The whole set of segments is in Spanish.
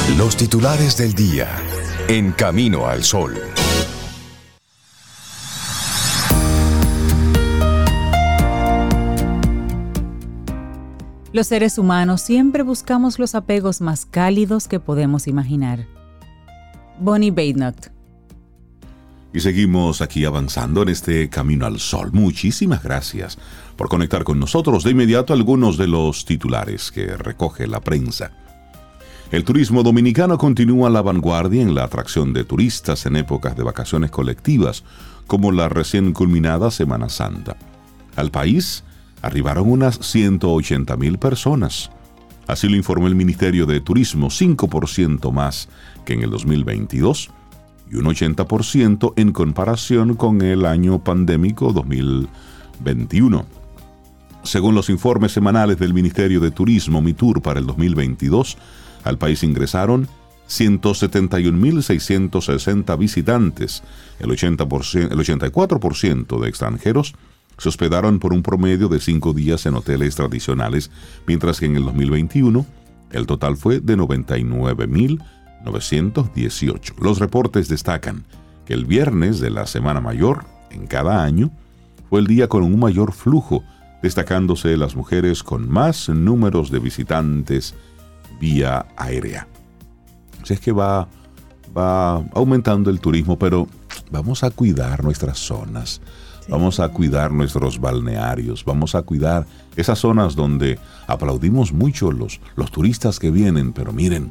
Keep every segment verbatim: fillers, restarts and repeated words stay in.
Los titulares del día en Camino al Sol. Los seres humanos siempre buscamos los apegos más cálidos que podemos imaginar. Bonnie Badenoch. Y seguimos aquí avanzando en este Camino al Sol. Muchísimas gracias por conectar con nosotros. De inmediato algunos de los titulares que recoge la prensa. El turismo dominicano continúa a la vanguardia en la atracción de turistas en épocas de vacaciones colectivas, como la recién culminada Semana Santa. Al país arribaron unas ciento ochenta mil personas. Así lo informó el Ministerio de Turismo, cinco por ciento más que en el dos mil veintidós y un ochenta por ciento en comparación con el año pandémico dos mil veintiuno. Según los informes semanales del Ministerio de Turismo, MITUR, para el dos mil veintidós, al país ingresaron ciento setenta y un mil seiscientos sesenta visitantes, el, ochenta por ciento, el ochenta y cuatro por ciento de extranjeros se hospedaron por un promedio de cinco días en hoteles tradicionales, mientras que en el dos mil veintiuno el total fue de noventa y nueve mil novecientos dieciocho. Los reportes destacan que el viernes de la Semana Mayor, en cada año, fue el día con un mayor flujo, destacándose las mujeres con más números de visitantes vía aérea. Así es que va, va aumentando el turismo, pero vamos a cuidar nuestras zonas. Sí. Vamos a cuidar nuestros balnearios, vamos a cuidar esas zonas donde aplaudimos mucho los, los turistas que vienen, pero miren,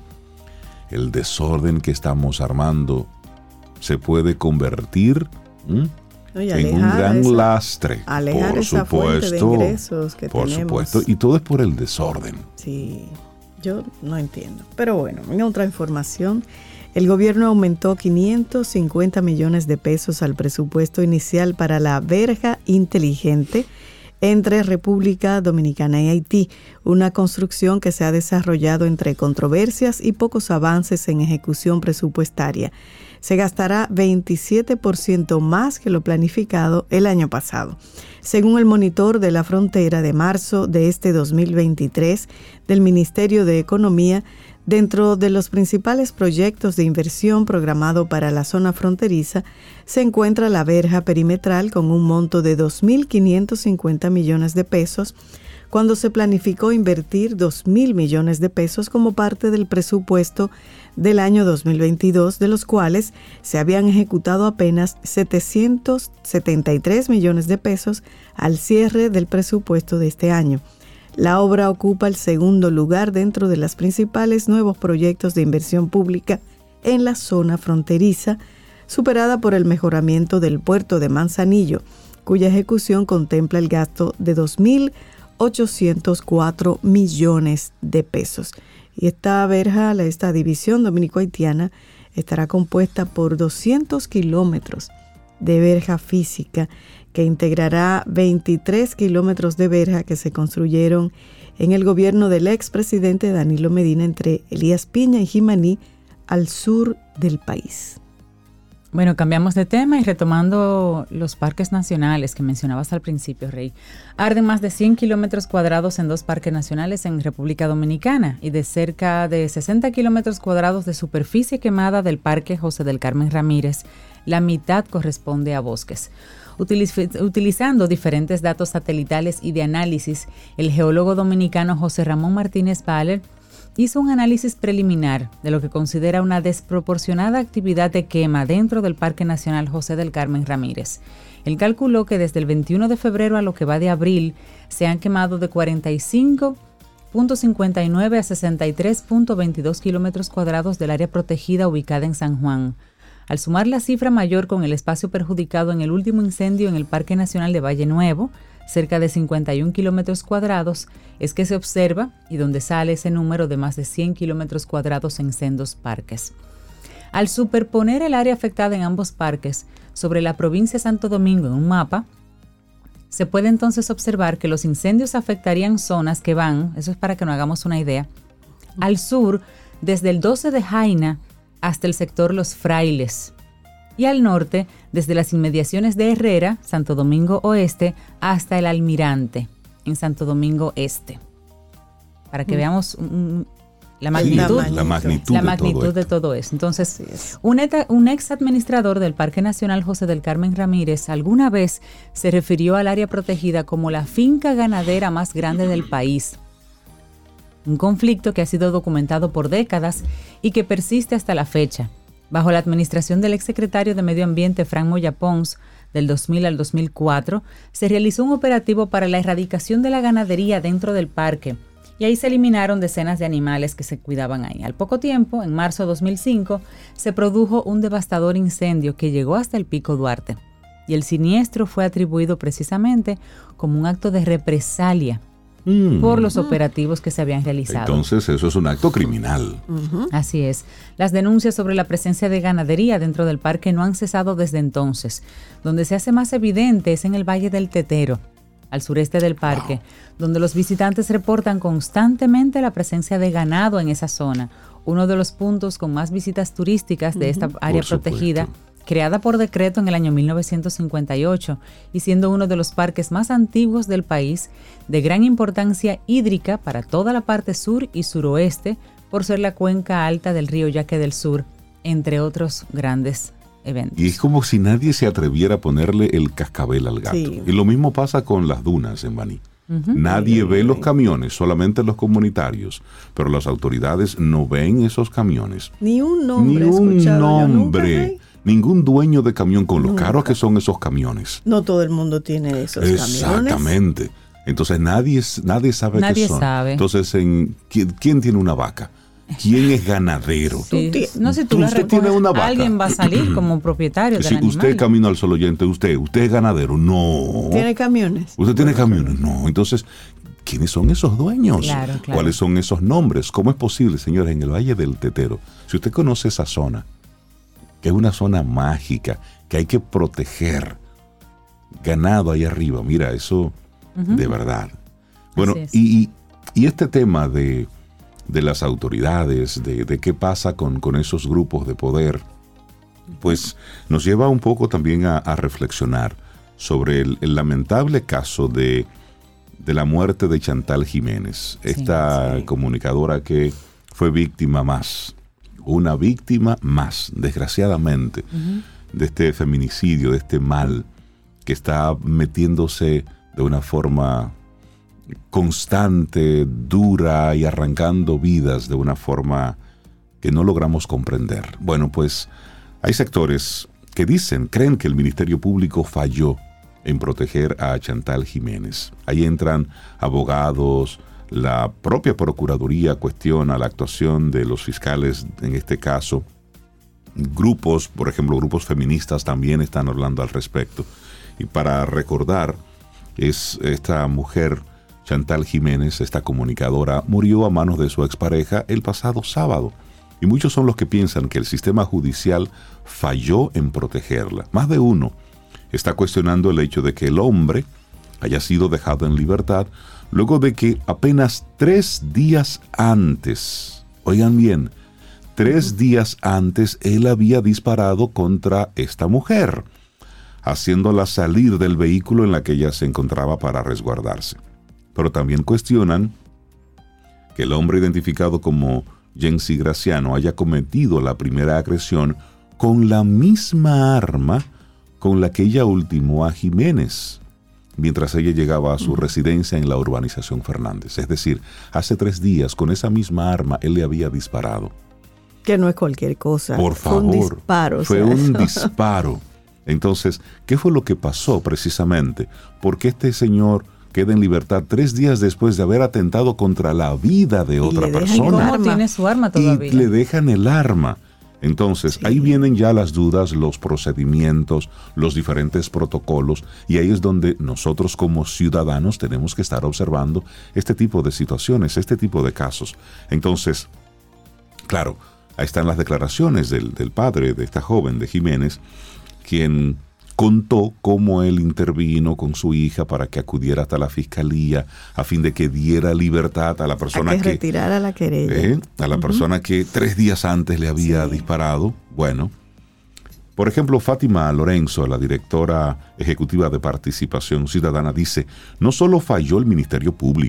el desorden que estamos armando se puede convertir ¿m? en un gran esa, lastre. Alejar por esa supuesto, fuente de ingresos que por tenemos. supuesto, y todo es por el desorden. Sí, yo no entiendo. Pero bueno, en otra información, el gobierno aumentó quinientos cincuenta millones de pesos al presupuesto inicial para la verja inteligente entre República Dominicana y Haití, una construcción que se ha desarrollado entre controversias y pocos avances en ejecución presupuestaria. Se gastará veintisiete por ciento más que lo planificado el año pasado. Según el monitor de la frontera de marzo de este dos mil veintitrés del Ministerio de Economía, dentro de los principales proyectos de inversión programado para la zona fronteriza, se encuentra la verja perimetral con un monto de dos mil quinientos cincuenta millones de pesos, cuando se planificó invertir dos mil millones de pesos como parte del presupuesto del año dos mil veintidós, de los cuales se habían ejecutado apenas setecientos setenta y tres millones de pesos al cierre del presupuesto de este año. La obra ocupa el segundo lugar dentro de los principales nuevos proyectos de inversión pública en la zona fronteriza, superada por el mejoramiento del puerto de Manzanillo, cuya ejecución contempla el gasto de dos mil ochocientos cuatro millones de pesos. Y esta verja, esta división dominico-haitiana, estará compuesta por doscientos kilómetros de verja física, que integrará veintitrés kilómetros de verja que se construyeron en el gobierno del expresidente Danilo Medina entre Elías Piña y Jimaní, al sur del país. Bueno, cambiamos de tema y retomando los parques nacionales que mencionabas al principio, Rey. Arden más de cien kilómetros cuadrados en dos parques nacionales en República Dominicana y de cerca de sesenta kilómetros cuadrados de superficie quemada del Parque José del Carmen Ramírez. La mitad corresponde a bosques. Utiliz- utilizando diferentes datos satelitales y de análisis, el geólogo dominicano José Ramón Martínez Baller hizo un análisis preliminar de lo que considera una desproporcionada actividad de quema dentro del Parque Nacional José del Carmen Ramírez. Él calculó que desde el veintiuno de febrero a lo que va de abril se han quemado de cuarenta y cinco punto cincuenta y nueve a sesenta y tres punto veintidós kilómetros cuadrados del área protegida ubicada en San Juan. Al sumar la cifra mayor con el espacio perjudicado en el último incendio en el Parque Nacional de Valle Nuevo, cerca de cincuenta y un kilómetros cuadrados, es que se observa y donde sale ese número de más de cien kilómetros cuadrados en sendos parques. Al superponer el área afectada en ambos parques sobre la provincia de Santo Domingo en un mapa, se puede entonces observar que los incendios afectarían zonas que van, eso es para que nos hagamos una idea, al sur desde el doce de Jaina hasta el sector Los Frailes, y al norte desde las inmediaciones de Herrera, Santo Domingo Oeste, hasta el Almirante, en Santo Domingo Este. Para que mm. veamos um, La magnitud, sí, la magnitud, la de, magnitud todo de todo eso. Entonces, un, eta, un ex administrador del Parque Nacional José del Carmen Ramírez alguna vez se refirió al área protegida como la finca ganadera más grande del país. Un conflicto que ha sido documentado por décadas y que persiste hasta la fecha. Bajo la administración del exsecretario de Medio Ambiente, Frank Moya Pons, del dos mil al dos mil cuatro, se realizó un operativo para la erradicación de la ganadería dentro del parque. Y ahí se eliminaron decenas de animales que se cuidaban ahí. Al poco tiempo, en marzo de dos mil cinco, se produjo un devastador incendio que llegó hasta el Pico Duarte. Y el siniestro fue atribuido precisamente como un acto de represalia mm. por los operativos que se habían realizado. Entonces, eso es un acto criminal. Uh-huh. Así es. Las denuncias sobre la presencia de ganadería dentro del parque no han cesado desde entonces. Donde se hace más evidente es en el Valle del Tetero, al sureste del parque, wow. donde los visitantes reportan constantemente la presencia de ganado en esa zona, uno de los puntos con más visitas turísticas de uh-huh. esta área por protegida, supuesto. Creada por decreto en el año mil novecientos cincuenta y ocho y siendo uno de los parques más antiguos del país, de gran importancia hídrica para toda la parte sur y suroeste, por ser la cuenca alta del río Yaque del Sur, entre otros grandes eventos. Y es como si nadie se atreviera a ponerle el cascabel al gato. Sí. Y lo mismo pasa con las dunas en Baní. Uh-huh. Nadie sí. ve los camiones, solamente los comunitarios, pero las autoridades no ven esos camiones. Ni un nombre. Ni un nombre. Ningún dueño de camión con los nunca. Caros que son esos camiones. No todo el mundo tiene esos Exactamente. camiones. Exactamente. Entonces nadie, nadie sabe nadie qué son. Sabe. Entonces, en, ¿quién, ¿quién tiene una vaca? ¿Quién es ganadero? Sí. No sé si tú, tú usted tiene una vaca. Alguien va a salir como propietario del sí, animal. Usted Camino al Sol oyente, usted, usted es ganadero. No. ¿Tiene camiones? Usted tiene camiones. No. Entonces, ¿quiénes son esos dueños? Claro, claro. ¿Cuáles son esos nombres? ¿Cómo es posible, señores, en el Valle del Tetero? Si usted conoce esa zona, que es una zona mágica, que hay que proteger, ganado ahí arriba, mira, eso uh-huh. de verdad. Bueno, y, y este tema de, de las autoridades, de, de qué pasa con, con esos grupos de poder, pues nos lleva un poco también a, a reflexionar sobre el, el lamentable caso de, de la muerte de Chantal Jiménez, sí, esta sí. comunicadora que fue víctima más, una víctima más, desgraciadamente, uh-huh. de este feminicidio, de este mal que está metiéndose de una forma constante, dura y arrancando vidas de una forma que no logramos comprender. Bueno, pues hay sectores que dicen, creen que el Ministerio Público falló en proteger a Chantal Jiménez. Ahí entran abogados, la propia Procuraduría cuestiona la actuación de los fiscales en este caso. Grupos, por ejemplo, grupos feministas también están hablando al respecto. Y para recordar, es esta mujer, Chantal Jiménez, esta comunicadora, murió a manos de su expareja el pasado sábado. Y muchos son los que piensan que el sistema judicial falló en protegerla. Más de uno está cuestionando el hecho de que el hombre haya sido dejado en libertad luego de que apenas tres días antes, oigan bien, tres días antes él había disparado contra esta mujer, haciéndola salir del vehículo en la que ella se encontraba para resguardarse. Pero también cuestionan que el hombre identificado como Jensi Graciano haya cometido la primera agresión con la misma arma con la que ella ultimó a Jiménez, mientras ella llegaba a su uh-huh. residencia en la urbanización Fernández. Es decir, hace tres días con esa misma arma él le había disparado. Que no es cualquier cosa. Por favor. Fue un disparo. Fue o sea, un eso. disparo. Entonces, ¿qué fue lo que pasó precisamente? Porque este señor queda en libertad tres días después de haber atentado contra la vida de otra persona. ¿Cómo tiene su arma todavía? Y le dejan el arma. Entonces, sí. ahí vienen ya las dudas, los procedimientos, los diferentes protocolos, y ahí es donde nosotros como ciudadanos tenemos que estar observando este tipo de situaciones, este tipo de casos. Entonces, claro, ahí están las declaraciones del, del padre de esta joven, de Jiménez, quien contó cómo él intervino con su hija para que acudiera hasta la fiscalía a fin de que diera libertad a la persona a que, que retirara la querella. Eh, a la uh-huh. persona que tres días antes le había sí. disparado. Bueno, por ejemplo, Fátima Lorenzo, la directora ejecutiva de Participación Ciudadana, dice, no solo falló el Ministerio Público,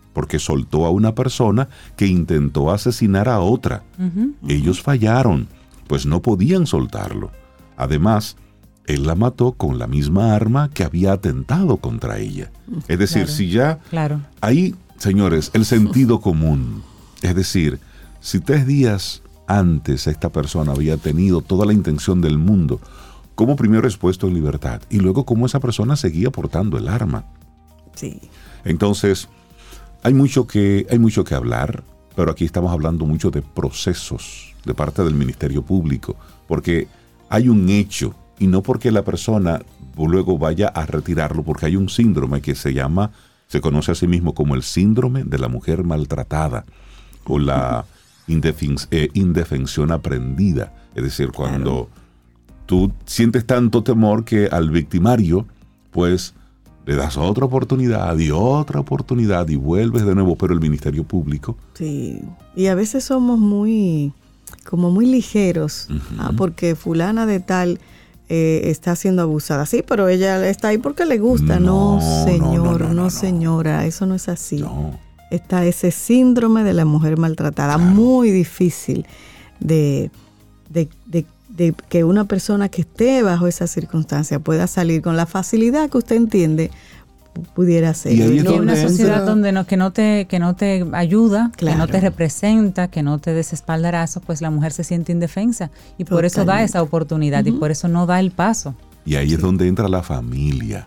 porque soltó a una persona que intentó asesinar a otra. Uh-huh. Ellos fallaron, pues no podían soltarlo. Además, él la mató con la misma arma que había atentado contra ella. Es decir, claro, si ya... Claro. Ahí, señores, el sentido común. Es decir, si tres días antes esta persona había tenido toda la intención del mundo, ¿cómo primero es puesto en libertad? Y luego, ¿cómo esa persona seguía portando el arma? Sí. Entonces, hay mucho que, hay mucho que hablar, pero aquí estamos hablando mucho de procesos de parte del Ministerio Público, porque hay un hecho, y no porque la persona luego vaya a retirarlo, porque hay un síndrome que se llama, se conoce a sí mismo como el síndrome de la mujer maltratada, o la indefens- eh, indefensión aprendida. Es decir, cuando claro. tú sientes tanto temor que al victimario, pues, le das otra oportunidad y otra oportunidad y vuelves de nuevo, pero el Ministerio Público... Sí, y a veces somos muy, como muy ligeros, uh-huh. ah, porque fulana de tal eh, está siendo abusada. Sí, pero ella está ahí porque le gusta. No, no señor, no, no, no, no, no señora, eso no es así. No. Está ese síndrome de la mujer maltratada, claro. muy difícil de, de, de, de que una persona que esté bajo esa circunstancia pueda salir con la facilidad que usted entiende pudiera ser. Y hay una sociedad donde no, que no te que no te ayuda, claro. que no te representa, que no te des espaldarazo, pues la mujer se siente indefensa y por Totalmente. Eso da esa oportunidad uh-huh. y por eso no da el paso. Y ahí sí. es donde entra la familia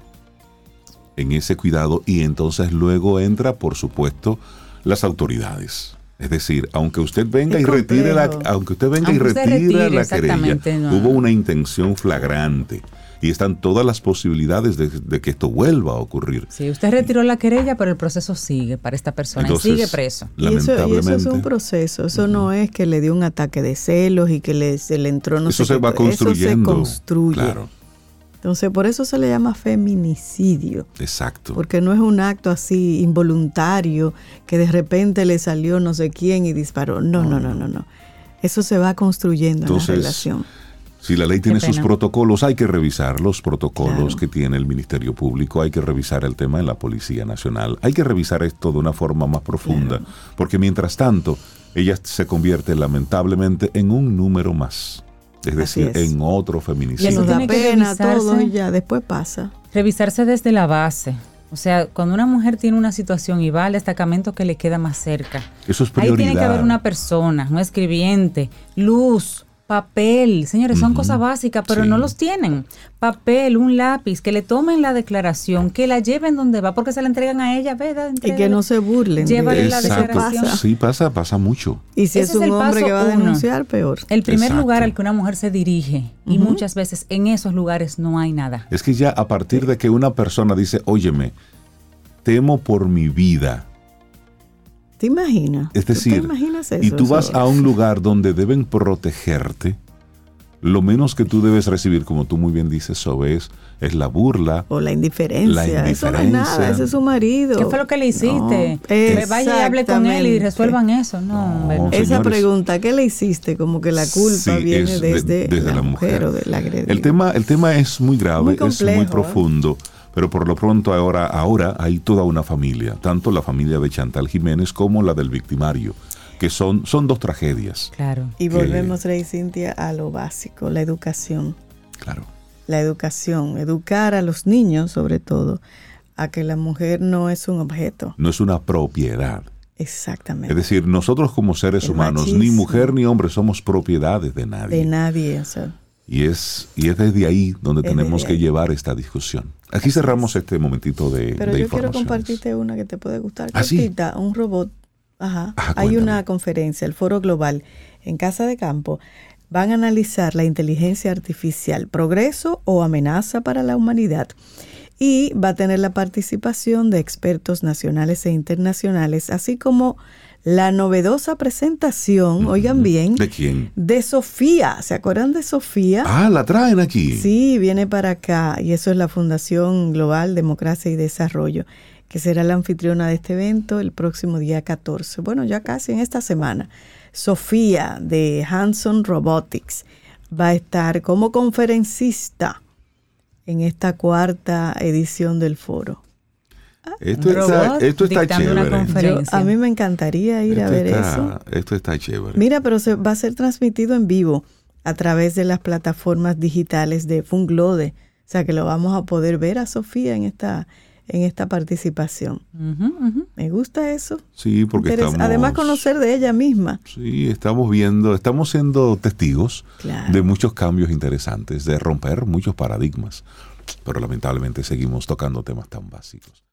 en ese cuidado, y entonces luego entra, por supuesto, las autoridades. Es decir, aunque usted venga es y retire la, aunque usted venga aunque y retire, retire la querella, no. hubo una intención flagrante y están todas las posibilidades de, de que esto vuelva a ocurrir. Sí, usted retiró la querella, pero el proceso sigue para esta persona. Entonces, y sigue preso. Y eso, y eso es un proceso. Eso uh-huh. no es que le dio un ataque de celos y que le, se le entró no eso sé se qué, va construyendo. Eso se construye. Claro. Entonces, por eso se le llama feminicidio. Exacto. Porque no es un acto así involuntario que de repente le salió no sé quién y disparó. No, no, no, no, no. Eso se va construyendo Entonces, en la relación. Si la ley tiene sus protocolos, hay que revisar los protocolos claro. que tiene el Ministerio Público, hay que revisar el tema de la Policía Nacional, hay que revisar esto de una forma más profunda, claro. porque mientras tanto, ella se convierte lamentablemente en un número más. Es decir, es. en otro feminicidio. Y nos da pena todo y ya, después pasa. Revisarse desde la base. O sea, cuando una mujer tiene una situación y va al destacamento que le queda más cerca. Eso es prioridad. Ahí tiene que haber una persona, un escribiente, luz, papel. Señores, son uh-huh. cosas básicas, pero sí. no los tienen. Papel, un lápiz, que le tomen la declaración, que la lleven donde va, porque se la entregan a ella, ¿verdad? Y que no se burlen. Llévale la declaración. Sí, pasa, pasa mucho. Y si Ese es un es hombre que va a denunciar, uno. peor. El primer Exacto. lugar al que una mujer se dirige, uh-huh. y muchas veces en esos lugares no hay nada. Es que ya a partir sí. de que una persona dice, óyeme, temo por mi vida. ¿Te imaginas? Es decir, ¿Tú te imaginas eso? Y tú vas eso? a un lugar donde deben protegerte, lo menos que tú debes recibir, como tú muy bien dices, Sobe, es, es la burla. O la indiferencia. La indiferencia. Eso no es nada, ese es su marido. ¿Qué fue lo que le hiciste? No, que vaya y hable con él y resuelvan eso. No, no, Esa señores, pregunta, ¿qué le hiciste? Como que la culpa sí, viene desde, de, desde la, la mujer, mujer o de la agredida. El tema, el tema es muy grave, muy complejo, es muy profundo. ¿eh? Pero por lo pronto ahora, ahora hay toda una familia, tanto la familia de Chantal Jiménez como la del victimario, que son, son dos tragedias. Claro. Y que, volvemos, Rey Cintia, a lo básico, la educación. Claro. La educación, educar a los niños sobre todo, a que la mujer no es un objeto. No es una propiedad. Exactamente. Es decir, nosotros como seres El humanos, machismo. Ni mujer ni hombre, somos propiedades de nadie. De nadie, o sea. Y es, y es desde ahí donde es tenemos que ahí. llevar esta discusión. Aquí Así cerramos es. este momentito de Pero de yo quiero compartirte una que te puede gustar. ¿Ah, cortita, sí? Un robot. Ajá. Ajá, Hay cuéntame. una conferencia, el Foro Global, en Casa de Campo. Van a analizar la inteligencia artificial, progreso o amenaza para la humanidad. Y va a tener la participación de expertos nacionales e internacionales, así como la novedosa presentación, oigan bien, ¿de quién? De Sofía. ¿Se acuerdan de Sofía? Ah, la traen aquí. Sí, viene para acá y eso es la Fundación Global Democracia y Desarrollo, que será la anfitriona de este evento el próximo día catorce. Bueno, ya casi en esta semana. Sofía de Hanson Robotics va a estar como conferencista en esta cuarta edición del foro. Esto está, esto está chévere. Yo, a mí me encantaría ir esto a ver está, eso. Esto está chévere. Mira, pero se va a ser transmitido en vivo a través de las plataformas digitales de Funglode. O sea, que lo vamos a poder ver a Sofía en esta, en esta participación. Uh-huh, uh-huh. Me gusta eso. Sí, porque Interes- estamos... Además, conocer de ella misma. Sí, estamos viendo, estamos siendo testigos claro. de muchos cambios interesantes, de romper muchos paradigmas. Pero lamentablemente seguimos tocando temas tan básicos.